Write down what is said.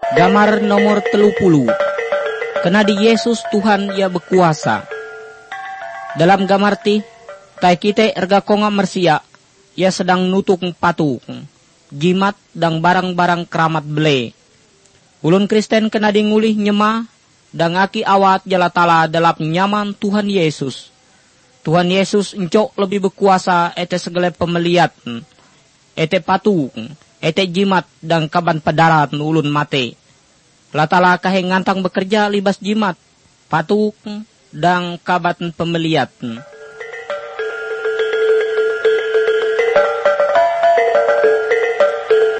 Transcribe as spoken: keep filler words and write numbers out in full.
Gamar nomor telu puluh. Kena di Yesus Tuhan ia berkuasa. Dalam gamar ti, tai kita erga konga mersia, ia sedang nutung patung, jimat dan barang-barang keramat bele. Ulun Kristen kena di ngulih nyema, dan aki awat jalatala dalam nyaman Tuhan Yesus. Tuhan Yesus encok lebih berkuasa ete segala pemeliat, ete patung, ete jimat dan kaban pedarat ulun mate. Latala kahe ngantang bekerja libas jimat, patung, dan kabat pemeliat.